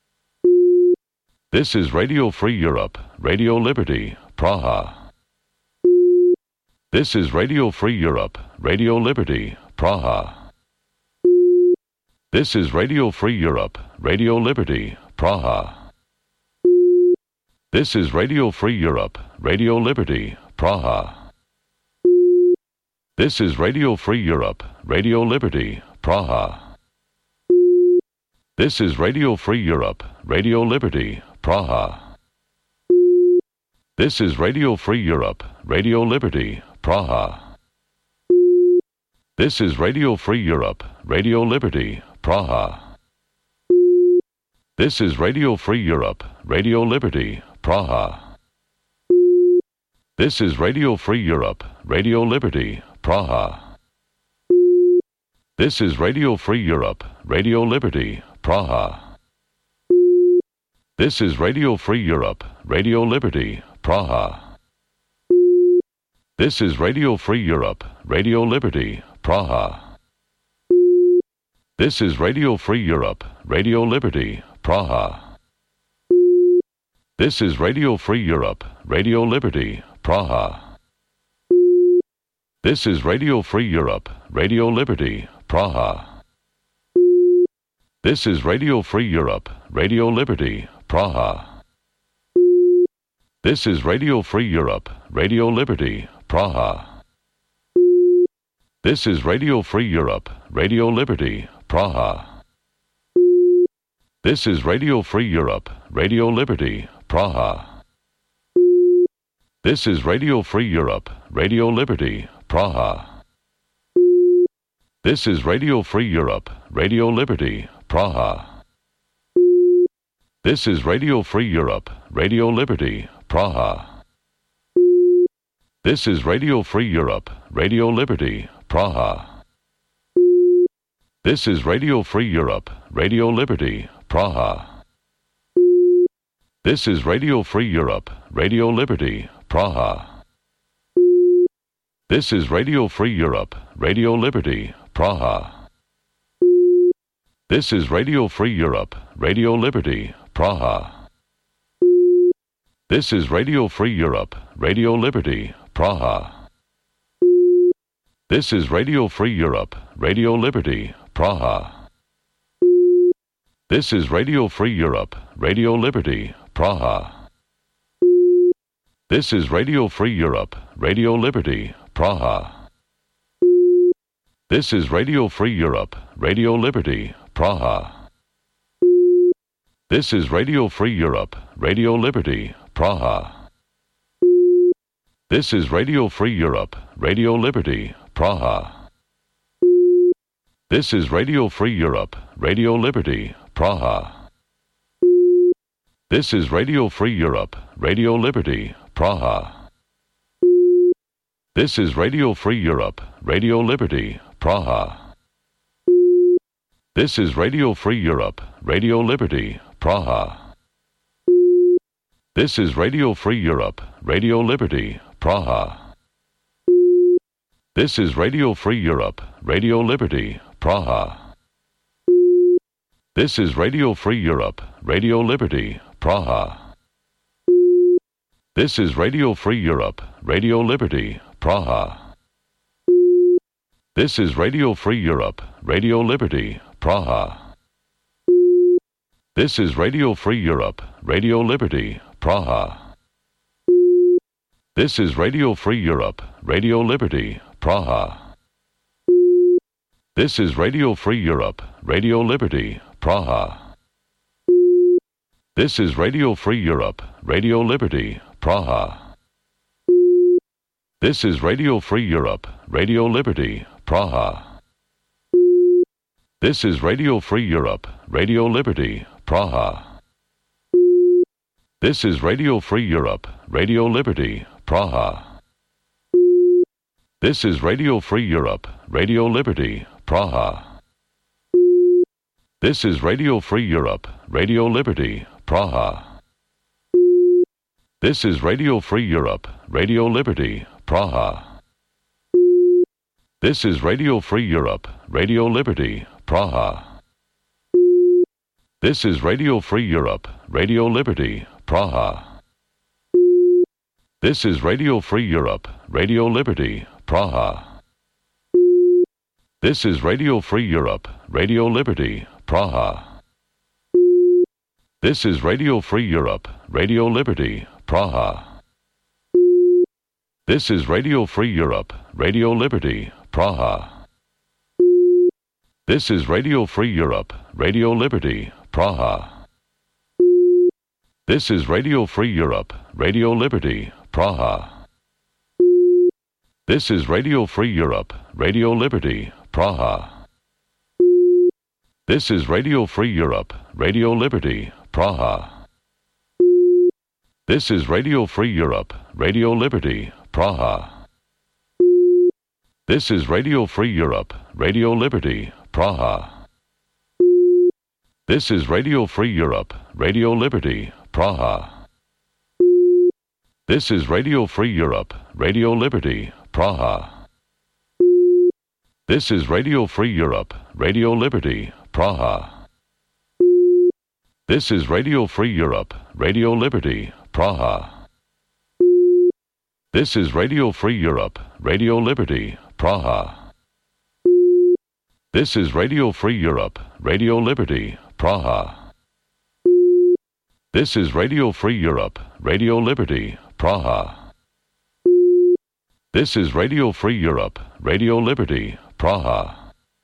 This is Radio Free Europe, Radio Liberty, Praha. This is Radio Free Europe, Radio Liberty, Praha. This is Radio Free Europe, Radio Liberty, Praha. This is Radio Free Europe, Radio Liberty, Praha. This is Radio Free Europe, Radio Liberty, Praha. This is Radio Free Europe, Radio Liberty, Praha. This is Radio Free Europe, Radio Liberty, Praha. This is Radio Free Europe, Radio Liberty, Praha. This is Radio Free Europe, Radio Liberty, Praha. This is Radio Free Europe, Radio Liberty, Praha. This is Radio Free Europe, Radio Liberty, Praha. This is Radio Free Europe, Radio Liberty, Praha. This is Radio Free Europe, Radio Liberty, Praha. This is Radio Free Europe, Radio Liberty, Praha. This is Radio Free Europe, Radio Liberty, Praha. This is Radio Free Europe, Radio Liberty, Praha. This is Radio Free Europe, Radio Liberty, Praha. This is Radio Free Europe, Radio Liberty, Praha. This is Radio Free Europe, Radio Liberty, Praha. This is Radio Free Europe, Radio Liberty, Praha. This is Radio Free Europe, Radio Liberty, Praha. This is Radio Free Europe, Radio Liberty, Praha. This is Radio Free Europe, Radio Liberty, Praha. This is Radio Free Europe, Radio Liberty, Praha. This is Radio Free Europe, Radio Liberty, Praha. This is Radio Free Europe, Radio Liberty, Praha. This is Radio Free Europe, Radio Liberty, Praha. This is Radio Free Europe, Radio Liberty, Praha. This is Radio Free Europe, Radio Liberty, Praha. This is Radio Free Europe, Radio Liberty, Praha. This is Radio Free Europe, Radio Liberty, Praha. This is Radio Free Europe, Radio Liberty, Praha. This is Radio Free Europe, Radio Liberty, Praha. This is Radio Free Europe, Radio Liberty, Praha. This is Radio Free Europe, Radio Liberty, Praha. This is Radio Free Europe, Radio Liberty, Praha. This is Radio Free Europe, Radio Liberty, Praha. This is Radio Free Europe, Radio Liberty, Praha. This is Radio Free Europe, Radio Liberty, Praha. This is Radio Free Europe, Radio Liberty, Praha. This is Radio Free Europe, Radio Liberty, Praha. This is Radio Free Europe, Radio Liberty, Praha. This is Radio Free Europe, Radio Liberty, Praha. This is Radio Free Europe, Radio Liberty, Praha. This is Radio Free Europe, Radio Liberty, Praha. This is Radio Free Europe, Radio Liberty, Praha. This is Radio Free Europe, Radio Liberty, Praha. This is Radio Free Europe, Radio Liberty, Praha. This is Radio Free Europe, Radio Liberty, Praha. This is Radio Free Europe, Radio Liberty, Praha. This is Radio Free Europe, Radio Liberty, Praha. This is Radio Free Europe, Radio Liberty, Praha. This is Radio Free Europe, Radio Liberty, Praha. This is Radio Free Europe, Radio Liberty, Praha. This is Radio Free Europe, Radio Liberty, Praha. This is Radio Free Europe, Radio Liberty, Praha. This is Radio Free Europe, Radio Liberty, Praha. This is Radio Free Europe, Radio Liberty, Praha. This is Radio Free Europe, Radio Liberty, Praha. This is Radio Free Europe, Radio Liberty, Praha. This is Radio Free Europe, Radio Liberty, Praha. This is Radio Free Europe, Radio Liberty, Praha. This is Radio Free Europe, Radio Liberty, Praha. This is Radio Free Europe, Radio Liberty, Praha. This is Radio Free Europe, Radio Liberty, Praha. This is Radio Free Europe, Radio Liberty, Praha. This is Radio Free Europe, Radio Liberty, Praha. This is Radio Free Europe, Radio Liberty, Praha. This is Radio Free Europe, Radio Liberty, Praha. This is Radio Free Europe, Radio Liberty, Praha. This is Radio Free Europe, Radio Liberty, Praha. This is Radio Free Europe, Radio Liberty, Praha. This is Radio Free Europe, Radio Liberty, Praha. This is Radio Free Europe, Radio Liberty, Praha.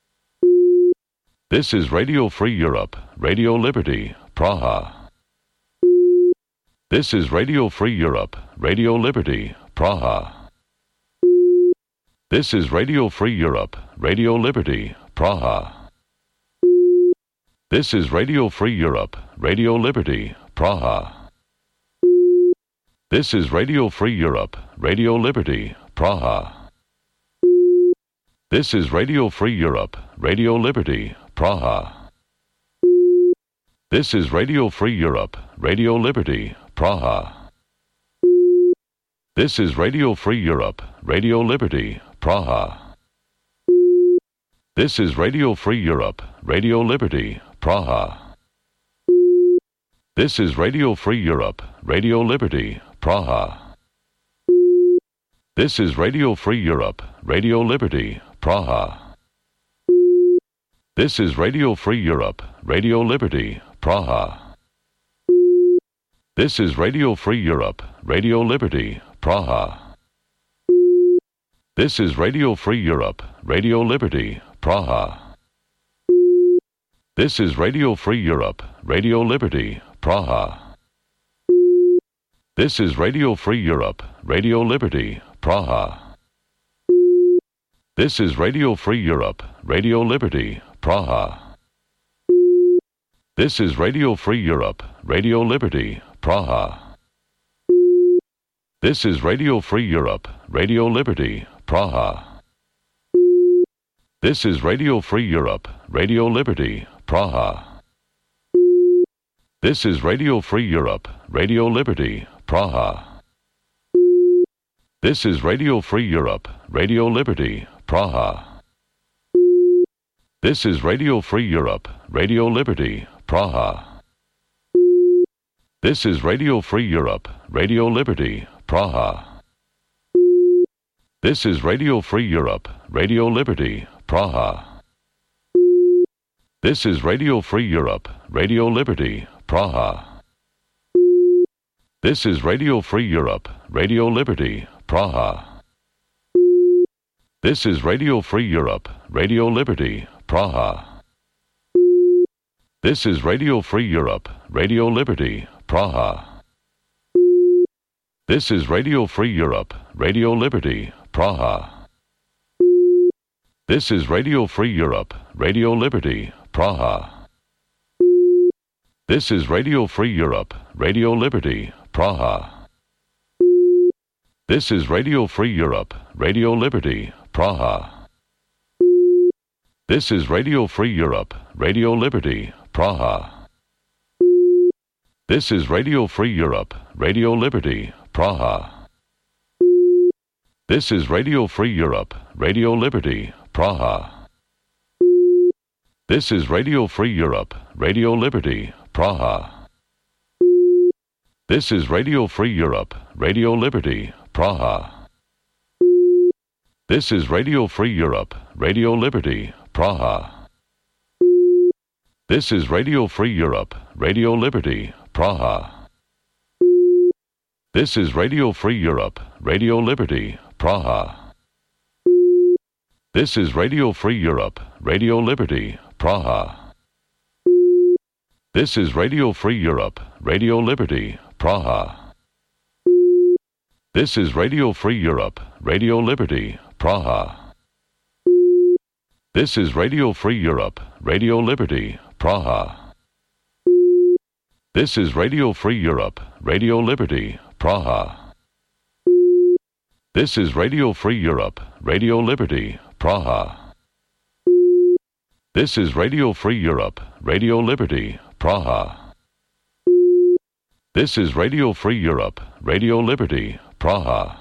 This is Radio Free Europe, Radio Liberty, Praha. This is Radio Free Europe, Radio Liberty, Praha. This is Radio Free Europe, Radio Liberty, Praha. This is Radio Free Europe, Radio Liberty, Praha. This is Radio Free Europe, Radio Liberty, Praha. This is Radio Free Europe, Radio Liberty, Praha. This is Radio Free Europe, Radio Liberty, Praha. This is Radio Free Europe, Radio Liberty, Praha. This is Radio Free Europe, Radio Liberty, Praha. This is Radio Free Europe, Radio Liberty, Praha. This is Radio Free Europe, Radio Liberty, Praha. This is Radio Free Europe, Radio Liberty, Praha. This is Radio Free Europe, Radio Liberty, Praha. This is Radio Free Europe, Radio Liberty, Praha. This is Radio Free Europe, Radio Liberty, Praha. This is Radio Free Europe, Radio Liberty, Praha. This is Radio Free Europe, Radio Liberty, Praha. This is Radio Free Europe, Radio Liberty, Praha. This is Radio Free Europe, Radio Liberty, Praha. This is Radio Free Europe, Radio Liberty, Praha. This is Radio Free Europe, Radio Liberty, Praha. This is Radio Free Europe, Radio Liberty, Praha. This is Radio Free Europe, Radio Liberty, Praha. This is Radio Free Europe, Radio Liberty, Praha. This is Radio Free Europe, Radio Liberty, Praha. This is Radio Free Europe, Radio Liberty, Praha. This is Radio Free Europe, Radio Liberty, Praha. This is Radio Free Europe, Radio Liberty, Praha. This is Radio Free Europe, Radio Liberty, Praha. This is Radio Free Europe, Radio Liberty, Praha. This is Radio Free Europe, Radio Liberty, Praha. This is Radio Free Europe, Radio Liberty, Praha. This is Radio Free Europe, Radio Liberty, Praha. This is Radio Free Europe, Radio Liberty, Praha. This is Radio Free Europe, Radio Liberty, Praha. This is Radio Free Europe, Radio Liberty, Praha. This is Radio Free Europe, Radio Liberty, Praha. This is Radio Free Europe, Radio Liberty, Praha. This is Radio Free Europe, Radio Liberty, Praha. This is Radio Free Europe, Radio Liberty, Praha. This is Radio Free Europe, Radio Liberty, Praha. This is Radio Free Europe, Radio Liberty, Praha. This is Radio Free Europe, Radio Liberty, Praha. This is Radio Free Europe, Radio Liberty, Praha. This is Radio Free Europe, Radio Liberty, Praha. This is Radio Free Europe, Radio Liberty, Praha. This is Radio Free Europe, Radio Liberty, Praha. This is Radio Free Europe, Radio Liberty, Praha. This is Radio Free Europe, Radio Liberty, Praha.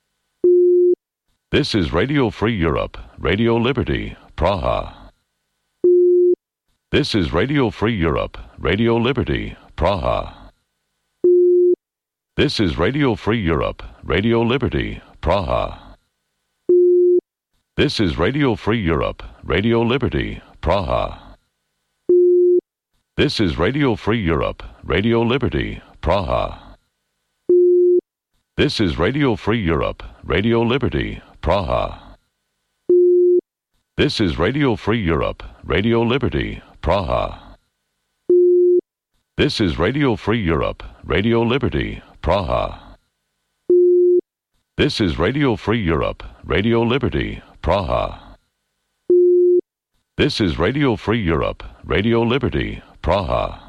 This is Radio Free Europe, Radio Liberty, Praha. This is Radio Free Europe, Radio Liberty, Praha. This is Radio Free Europe, Radio Liberty, Praha. This is Radio Free Europe, Radio Liberty, Praha. This is Radio Free Europe, Radio Liberty, Praha. This is Radio Free Europe, Radio Liberty, Praha. This is Radio Free Europe, Radio Liberty, Praha. This is Radio Free Europe, Radio Liberty, Praha. This is Radio Free Europe, Radio Liberty, Praha. This is Radio Free Europe, Radio Liberty, Praha.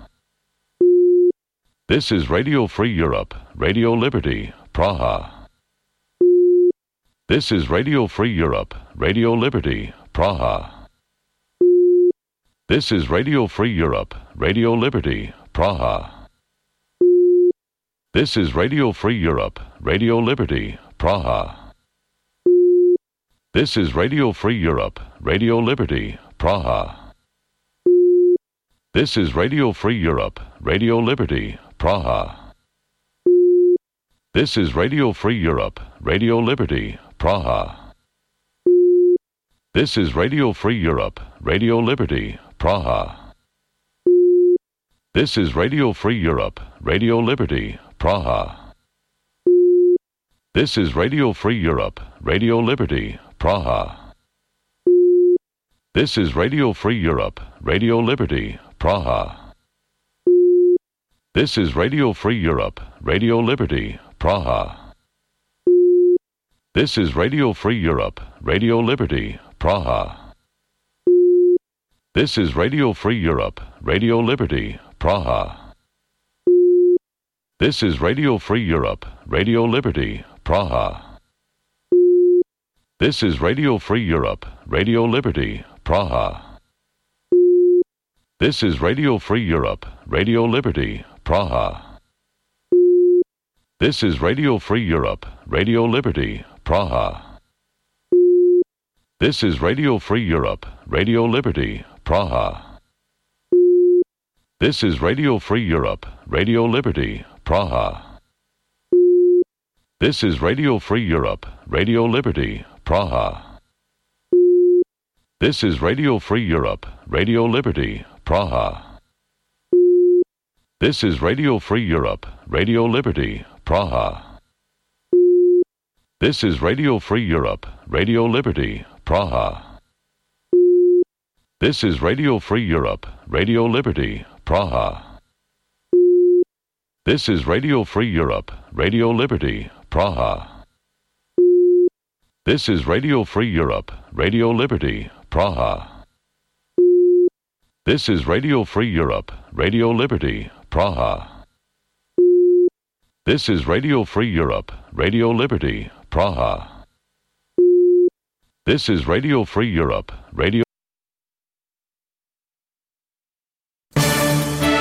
This is Radio Free Europe, Radio Liberty, Praha. This is Radio Free Europe, Radio Liberty, Praha. This is Radio Free Europe, Radio Liberty, Praha. This is Radio Free Europe, Radio Liberty, Praha. This is Radio Free Europe, Radio Liberty, Praha. This is Radio Free Europe, Radio Liberty, Praha. This is Radio Free Europe, Radio Liberty, Praha. This is Radio Free Europe, Radio Liberty, Praha. This is Radio Free Europe, Radio Liberty, Praha. This is Radio Free Europe, Radio Liberty, Praha. This is Radio Free Europe, Radio Liberty, Praha. This is Radio Free Europe, Radio Liberty, Praha. This is Radio Free Europe, Radio Liberty, Praha. This is Radio Free Europe, Radio Liberty, Praha. This is Radio Free Europe, Radio Liberty, Praha. This is Radio Free Europe, Radio Liberty, Praha. This is Radio Free Europe, Radio Liberty, Praha. This is Radio Free Europe, Radio Liberty, Praha. This is Radio Free Europe, Radio Liberty, Praha. This is Radio Free Europe, Radio Liberty, Praha. This is Radio Free Europe, Radio Liberty, Praha. This is Radio Free Europe, Radio Liberty, Praha. This is Radio Free Europe, Radio Liberty, Praha. This is Radio Free Europe, Radio Liberty, Praha. This is Radio Free Europe, Radio Liberty, Praha. This is Radio Free Europe, Radio Liberty, Praha. This is Radio Free Europe, Radio Liberty, Praha. This is Radio Free Europe, Radio Liberty, Praha. This is Radio Free Europe, Radio Liberty, Praha. This is Radio Free Europe, Radio